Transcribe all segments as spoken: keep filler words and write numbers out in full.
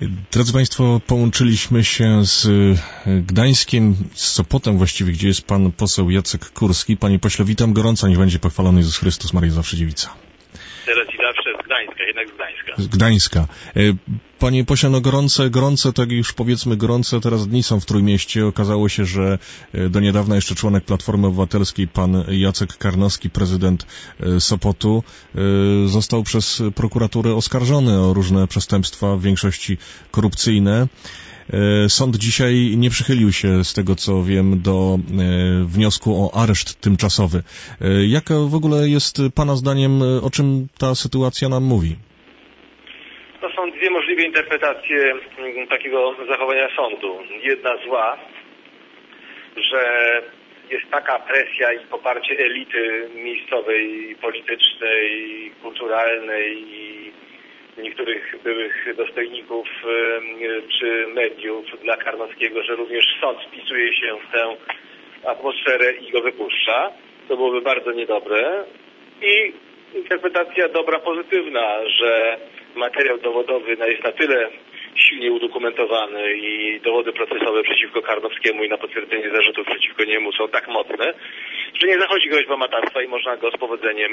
Drodzy Państwo, połączyliśmy się z Gdańskiem, z Sopotem właściwie, gdzie jest pan poseł Jacek Kurski. Panie pośle, witam gorąco, niech będzie pochwalony Jezus Chrystus, Maria zawsze dziewica. Teraz i zawsze z Gdańska, jednak z Gdańska. Z Gdańska. Panie pośle, no gorące, gorące, tak już powiedzmy gorące, teraz dni są w Trójmieście. Okazało się, że do niedawna jeszcze członek Platformy Obywatelskiej, pan Jacek Karnowski, prezydent Sopotu, został przez prokuraturę oskarżony o różne przestępstwa, w większości korupcyjne. Sąd dzisiaj nie przychylił się, z tego co wiem, do wniosku o areszt tymczasowy. Jaka w ogóle jest pana zdaniem, o czym ta sytuacja nam mówi? To są dwie możliwe interpretacje takiego zachowania sądu. Jedna zła, że jest taka presja i poparcie elity miejscowej, politycznej, kulturalnej i niektórych byłych dostojników czy mediów dla Karnowskiego, że również sąd wpisuje się w tę atmosferę i go wypuszcza. To byłoby bardzo niedobre. I interpretacja dobra, pozytywna, że materiał dowodowy jest na tyle silnie udokumentowany i dowody procesowe przeciwko Karnowskiemu i na potwierdzenie zarzutów przeciwko niemu są tak mocne, że nie zachodzi groźba matactwa i można go z powodzeniem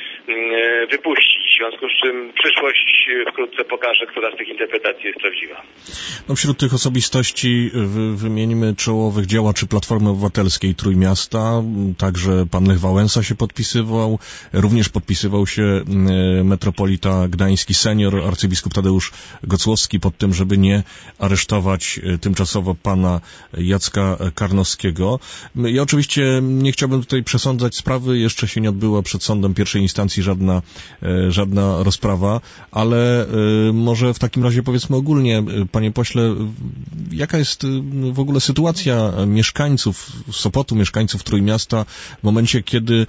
wypuścić. W związku z czym przyszłość wkrótce pokaże, która z tych interpretacji jest prawdziwa. No wśród tych osobistości wy, wymieńmy czołowych działaczy Platformy Obywatelskiej Trójmiasta. Także pan Lech Wałęsa się podpisywał. Również podpisywał się metropolita gdański senior, arcybiskup Tadeusz Gocłowski pod tym, żeby nie aresztować tymczasowo pana Jacka Karnowskiego. Ja oczywiście nie chciałbym tutaj przesądzać sprawy. Jeszcze się nie odbyła przed sądem pierwszej instancji żadna, żadna rozprawa, ale może w takim razie powiedzmy ogólnie, panie pośle, jaka jest w ogóle sytuacja mieszkańców Sopotu, mieszkańców Trójmiasta w momencie, kiedy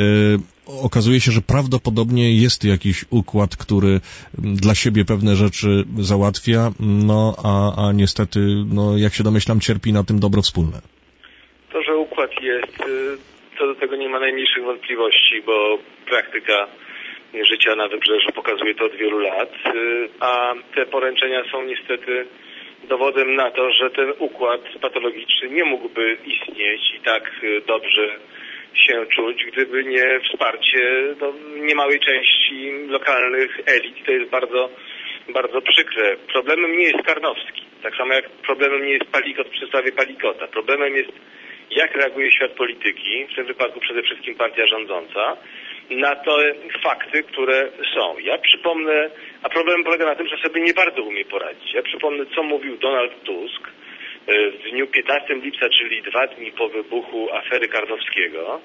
okazuje się, że prawdopodobnie jest jakiś układ, który dla siebie pewne rzeczy załatwia, no a, a niestety, no jak się domyślam, cierpi na tym dobro wspólne. To, że układ jest, co do tego nie ma najmniejszych wątpliwości, bo praktyka życia na Wybrzeżu pokazuje to od wielu lat, a te poręczenia są niestety dowodem na to, że ten układ patologiczny nie mógłby istnieć i tak dobrze się czuć, gdyby nie wsparcie no, niemałej części lokalnych elit. To jest bardzo, bardzo przykre. Problemem nie jest Karnowski, tak samo jak problemem nie jest Palikot w przedstawie Palikota. Problemem jest, jak reaguje świat polityki, w tym wypadku przede wszystkim partia rządząca, na te fakty, które są. Ja przypomnę, a problem polega na tym, że sobie nie bardzo umie poradzić. Ja przypomnę, co mówił Donald Tusk w dniu piętnastego lipca, czyli dwa dni po wybuchu afery Karnowskiego,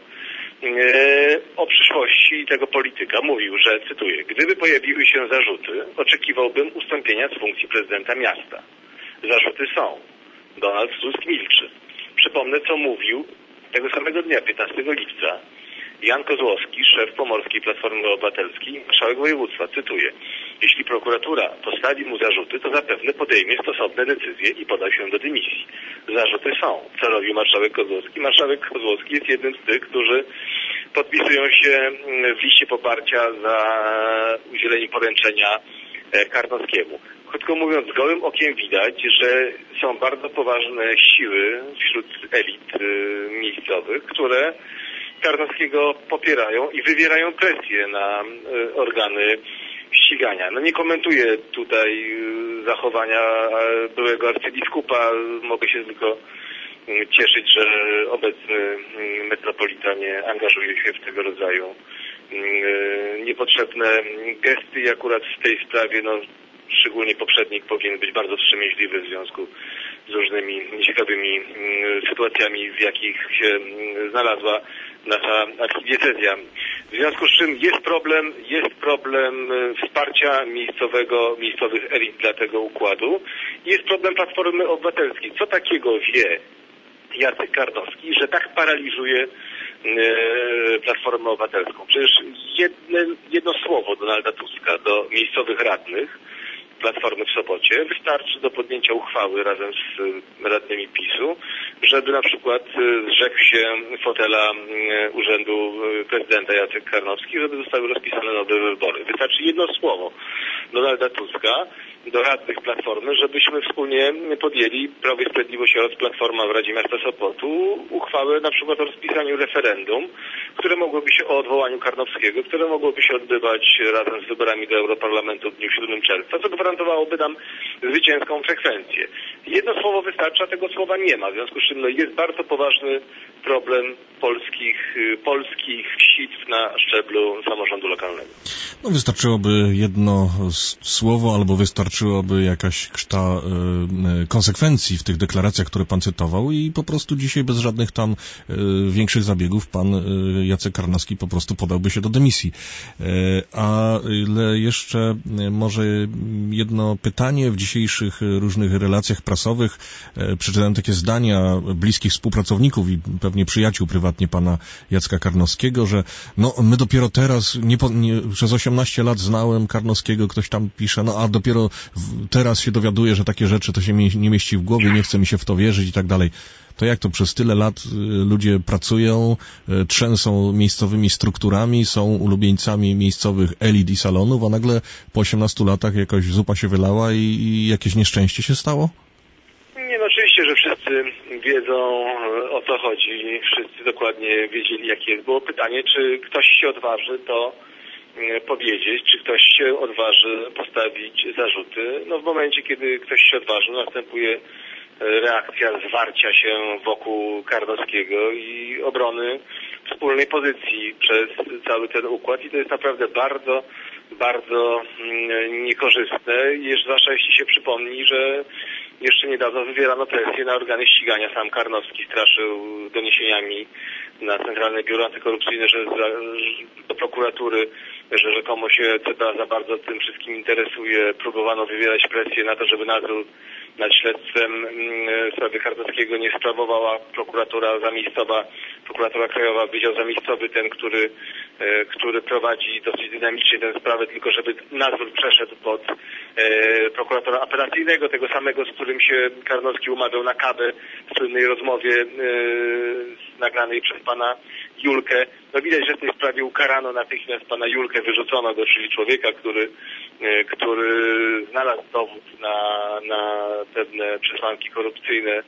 o przyszłości tego polityka. Mówił, że, cytuję, gdyby pojawiły się zarzuty, oczekiwałbym ustąpienia z funkcji prezydenta miasta. Zarzuty są. Donald Tusk milczy. Przypomnę, co mówił tego samego dnia, piętnastego lipca, Jan Kozłowski, szef Pomorskiej Platformy Obywatelskiej, marszałek województwa, cytuję, jeśli prokuratura postawi mu zarzuty, to zapewne podejmie stosowne decyzje i poda się do dymisji. Zarzuty są. Co robił marszałek Kozłowski? Marszałek Kozłowski jest jednym z tych, którzy podpisują się w liście poparcia za udzielenie poręczenia Karnowskiemu. Krótko mówiąc, gołym okiem widać, że są bardzo poważne siły wśród elit miejscowych, które Karnowskiego popierają i wywierają presję na organy ścigania. No nie komentuję tutaj zachowania byłego arcybiskupa. Mogę się tylko cieszyć, że obecny metropolita nie angażuje się w tego rodzaju niepotrzebne gesty i akurat w tej sprawie, no szczególnie poprzednik powinien być bardzo wstrzemięźliwy w związku z różnymi nieciekawymi sytuacjami, w jakich się znalazła nasza archidiecezja. W związku z czym jest problem, jest problem wsparcia miejscowego, miejscowych elit dla tego układu. Jest problem Platformy Obywatelskiej. Co takiego wie Jacek Karnowski, że tak paraliżuje Platformę Obywatelską? Przecież jedno, jedno słowo Donalda Tuska do miejscowych radnych Platformy w Sopocie. Wystarczy do podjęcia uchwały razem z radnymi PiSu, żeby na przykład zrzekł się fotela urzędu prezydenta Jacek Karnowski, żeby zostały rozpisane nowe wybory. Wystarczy jedno słowo Donalda Tuska do radnych Platformy, żebyśmy wspólnie podjęli, Prawo i Sprawiedliwość oraz Platforma w Radzie Miasta Sopotu, uchwałę na przykład o rozpisaniu referendum, które mogłoby się o odwołaniu Karnowskiego, które mogłoby się odbywać razem z wyborami do Europarlamentu w dniu siódmego czerwca, co gwarantowałoby nam zwycięską frekwencję. Jedno słowo wystarczy, a tego słowa nie ma. W związku z czym no, jest bardzo poważny problem polskich, polskich sitw na szczeblu samorządu lokalnego. No wystarczyłoby jedno słowo, albo wystarczyłoby jakaś kszta y, konsekwencji w tych deklaracjach, które pan cytował i po prostu dzisiaj bez żadnych tam y, większych zabiegów pan y, Jacek Karnowski po prostu podałby się do dymisji. Y, ale jeszcze y, może jedno pytanie. W dzisiejszych różnych relacjach prasowych y, przeczytałem takie zdania bliskich współpracowników i pewnie przyjaciół prywatnie pana Jacka Karnowskiego, że no my dopiero teraz, nie, nie, przez osiemnaście lat znałem Karnowskiego, ktoś tam pisze, no a dopiero w, teraz się dowiaduję, że takie rzeczy to się mi nie mieści w głowie, nie chce mi się w to wierzyć i tak dalej. To jak to przez tyle lat y, ludzie pracują, y, trzęsą miejscowymi strukturami, są ulubieńcami miejscowych elit i salonów, a nagle po osiemnastu latach jakoś zupa się wylała i, i jakieś nieszczęście się stało? Nie, no oczywiście, że wszyscy wiedzą, o co chodzi. Wszyscy dokładnie wiedzieli, jakie jest. Było pytanie, czy ktoś się odważy to powiedzieć, czy ktoś się odważy postawić zarzuty. No w momencie, kiedy ktoś się odważy, następuje reakcja zwarcia się wokół Karnowskiego i obrony wspólnej pozycji przez cały ten układ i to jest naprawdę bardzo, bardzo niekorzystne, zwłaszcza jeśli się przypomni, że jeszcze niedawno wywierano presję na organy ścigania. Sam Karnowski straszył doniesieniami na Centralne Biuro Antykorupcyjne, że do prokuratury, że rzekomo się C B A za bardzo tym wszystkim interesuje. Próbowano wywierać presję na to, żeby nadzór nad śledztwem w sprawie Karnowskiego nie sprawowała prokuratura zamiejscowa, prokuratura krajowa, Wydział Zamiejscowy, ten, który, który prowadzi dosyć dynamicznie tę sprawę, tylko żeby nadzór przeszedł pod e, prokuratora apelacyjnego, tego samego, z którym się Karnowski umawiał na kawę w słynnej rozmowie e, nagranej przez pana Julkę. No widać, że w tej sprawie ukarano natychmiast pana Julkę, wyrzucono go, czyli człowieka, który, e, który znalazł dowód na, na pewne przesłanki korupcyjne.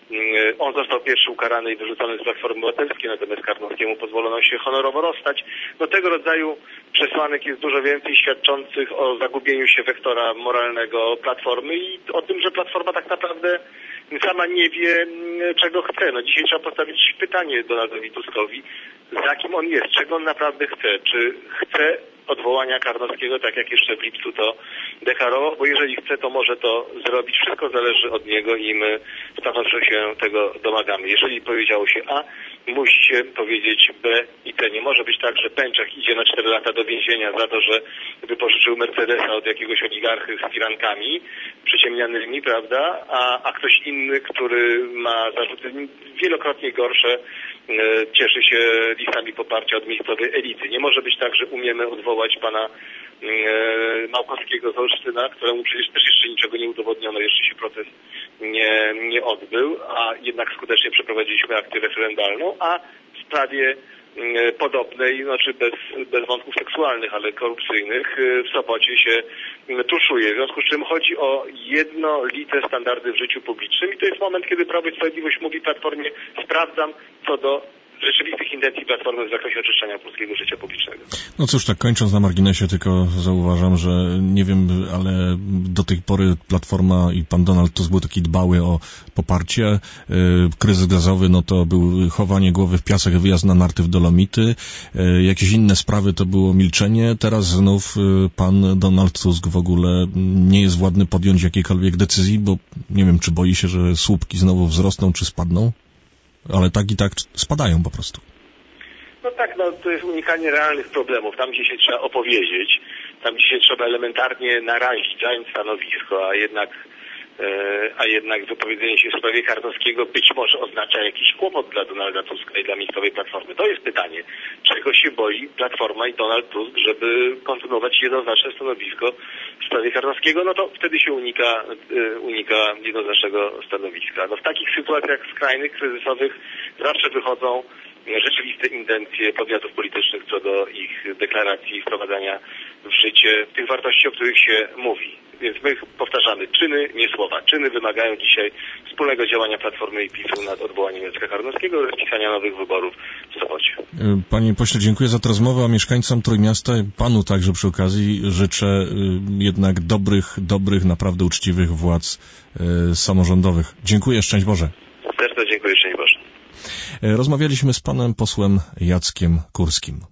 On został pierwszy ukarany i wyrzucony z Platformy Obywatelskiej, natomiast Karnowskiemu pozwolono się honorowo rozstać. No tego rodzaju przesłanek jest dużo więcej, świadczących o zagubieniu się wektora moralnego Platformy i o tym, że Platforma tak naprawdę sama nie wie, czego chce. No dzisiaj trzeba postawić pytanie Donaldowi Tuskowi, za kim on jest, czego on naprawdę chce. Czy chce odwołania Karnowskiego, tak jak jeszcze w lipcu to deklarował, bo jeżeli chce, to może to zrobić. Wszystko zależy od niego i my stanowczo się tego domagamy. Jeżeli powiedziało się A, musi się powiedzieć B i C. Nie może być tak, że Pęczak idzie na cztery lata do więzienia za to, że wypożyczył Mercedesa od jakiegoś oligarchy z firankami przyciemnianymi, prawda, a, a ktoś inny, który ma zarzuty wielokrotnie gorsze, cieszy się listami poparcia od miejscowej elity. Nie może być tak, że umiemy odwołać pana e, Małkowskiego z Olsztyna, któremu przecież też jeszcze niczego nie udowodniono, jeszcze się proces nie, nie odbył, a jednak skutecznie przeprowadziliśmy akcję referendalną, a w sprawie e, podobnej, znaczy bez, bez wątków seksualnych, ale korupcyjnych, e, w Sopocie się tuszuje. W związku z czym chodzi o jednolite standardy w życiu publicznym i to jest moment, kiedy Prawo i Sprawiedliwość mówi Platformie, sprawdzam co do rzeczywistych intencji Platformy w zakresie oczyszczania polskiego życia publicznego. No cóż, tak kończąc na marginesie, tylko zauważam, że nie wiem, ale do tej pory Platforma i pan Donald Tusk był taki dbały o poparcie. Yy, kryzys gazowy, no to był chowanie głowy w piasek, wyjazd na narty w Dolomity. Yy, jakieś inne sprawy to było milczenie. Teraz znów yy, pan Donald Tusk w ogóle nie jest władny podjąć jakiejkolwiek decyzji, bo nie wiem, czy boi się, że słupki znowu wzrosną, czy spadną. Ale tak i tak spadają po prostu. No tak, no to jest unikanie realnych problemów. Tam, gdzie się trzeba opowiedzieć, tam, gdzie się trzeba elementarnie narazić, zająć stanowisko, a jednak a jednak wypowiedzenie się w sprawie Karnowskiego być może oznacza jakiś kłopot dla Donalda Tuska i dla miejscowej Platformy. To jest pytanie, czego się boi Platforma i Donald Tusk, żeby kontynuować jednoznaczne stanowisko w sprawie Karnowskiego, no to wtedy się unika, unika jednoznacznego stanowiska. No w takich sytuacjach skrajnych, kryzysowych zawsze wychodzą rzeczywiste intencje podmiotów politycznych co do ich deklaracji wprowadzania w życie tych wartości, o których się mówi. Więc my powtarzamy czyny, nie słowa. Czyny wymagają dzisiaj wspólnego działania Platformy i PiS-u nad odwołaniem Jacka Karnowskiego oraz rozpisania nowych wyborów w Sopocie. Panie pośle, dziękuję za tę rozmowę, a mieszkańcom Trójmiasta, panu także przy okazji, życzę jednak dobrych, dobrych, naprawdę uczciwych władz samorządowych. Dziękuję, szczęść Boże. Też to dziękuję, szczęść Boże. Rozmawialiśmy z panem posłem Jackiem Kurskim.